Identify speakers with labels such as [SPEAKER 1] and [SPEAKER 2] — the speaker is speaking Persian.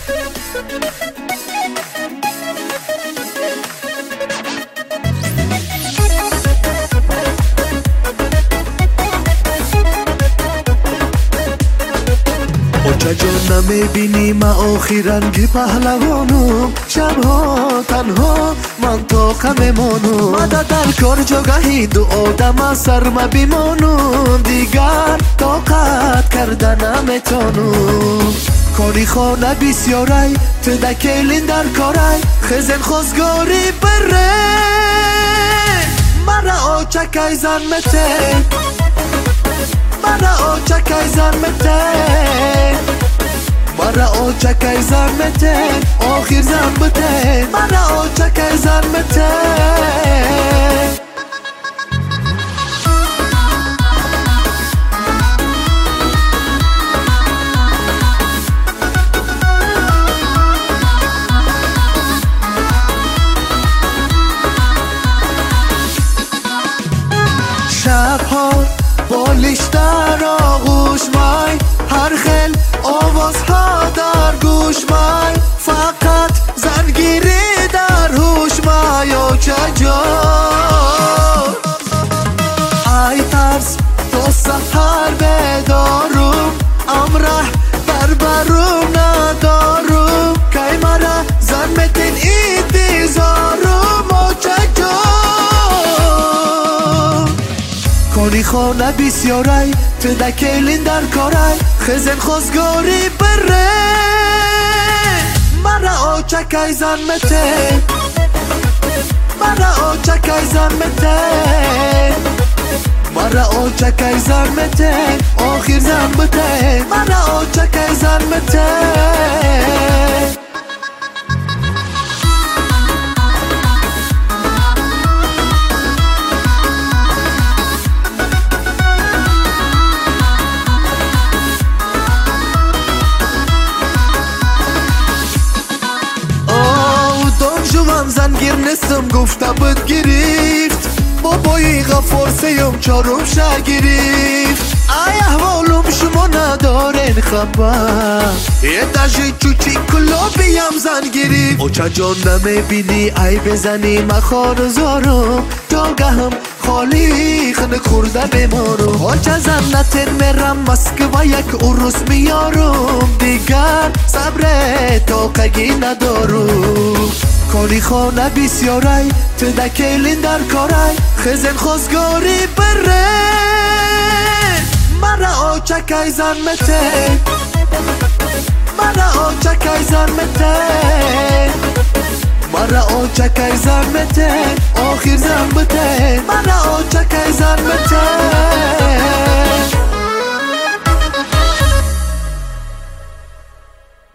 [SPEAKER 1] جا نمیبینی ما آخیرنگی پهلوانم شبها تنها من طاقه میمانم مدد در کار جاگهی دو آدم سرم بیمانم دیگر طاقت کردن نمیتونم کاری خانه بسیاری تدکیلین در کاری خزن خوزگاری بره مرا آچکای زن مته مرا آچکای زن مته مرا آچکای زن مته آخر زن بته مرا آچکای زن مته شبها بالیش در آغوش مای هر خیل آوازها در گوش مای فقط زنگیری در هوش مای و چجا ای ترس تو سحر بدارم امره بربرم ندارم که مرا زن متن ایدیزارم و چجا کاری خانه بسیاری تدکیلین در کاری خزن خوزگاری بره مرا آچکای زن مته مرا آچکای زن مته مرا آچکای زن مته آخر زن بته مرا آچکای زن مته زنگیر نستم گفته بد گرفت بابای غفار سیم چارم شگرفت ای احوالم شما ندارین خبر یه دجی چوچی کلا بیم زن گرفت او چه جان نمیبینی ای بزنی مخار زارم جاگهم خالی خنه خورده بیمارم ها چه زن نتن میرم مسکو یک عروس میارم دیگر صبر طاقگی ندارم کاری خانه بسیاری تدکیلین در کاری خزن خوزگاری بره مرا آچکای زن مته مرا آچکای زن مته مرا آچکای زن مته آخر زن بته مرا آچکای زن مته